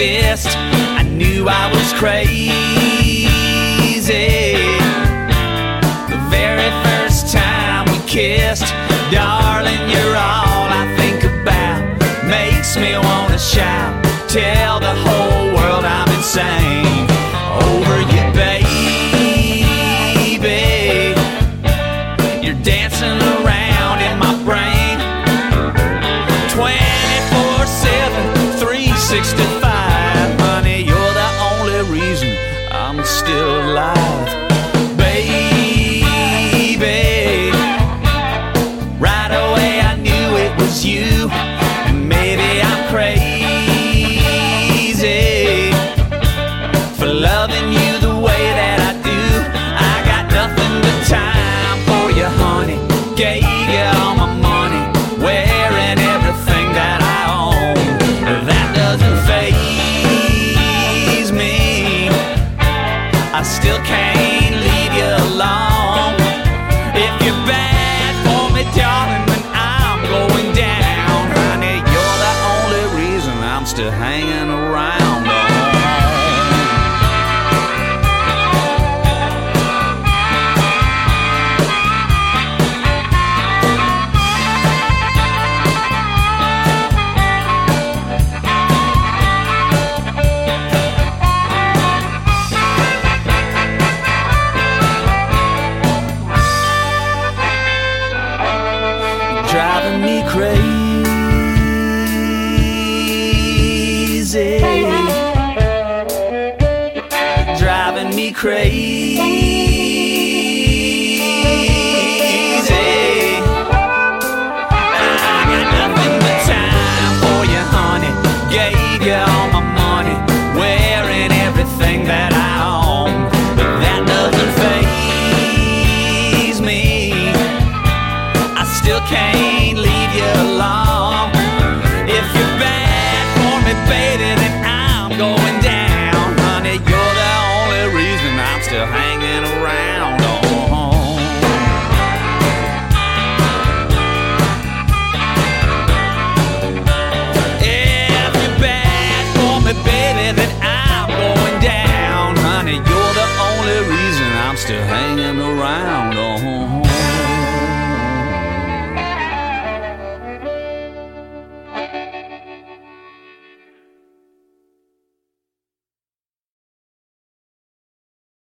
exist. I knew I was crazy. The very first time we kissed, darling, you're all I think about. Makes me wanna shout, tell the whole world I'm insane over you, baby. You're dancing around in my brain 24/7, 365. Honey, you're the only reason I'm still alive, baby. Right away I knew it was you. Maybe I'm crazy for loving you the way that I do. I got nothing but time for you, honey. Gave you all my money, wearing everything that I own. That doesn't faze me. I still can't leave you alone. If you're bad for me, darling, then I'm going down. Honey, you're the only reason I'm still hanging around. Driving me crazy, driving me crazy. I got nothing but time for you, honey. Gave you all my money, wearing everything that I own. But that doesn't faze me. I still can't leave you alone. If you're bad for me, baby, then I'm going down. Honey, you're the only reason I'm still hanging around. If you're bad for me, baby, then